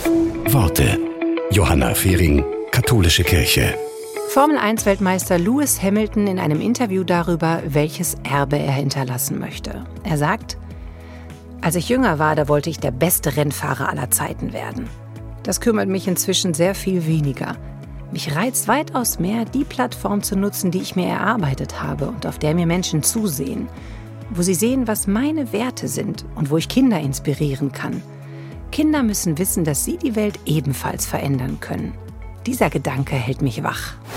Worte. Johanna Fehring, Katholische Kirche. Formel-1-Weltmeister Lewis Hamilton in einem Interview darüber, welches Erbe er hinterlassen möchte. Er sagt: Als ich jünger war, da wollte ich der beste Rennfahrer aller Zeiten werden. Das kümmert mich inzwischen sehr viel weniger. Mich reizt weitaus mehr, die Plattform zu nutzen, die ich mir erarbeitet habe und auf der mir Menschen zusehen, wo sie sehen, was meine Werte sind und wo ich Kinder inspirieren kann. Kinder müssen wissen, dass sie die Welt ebenfalls verändern können. Dieser Gedanke hält mich wach.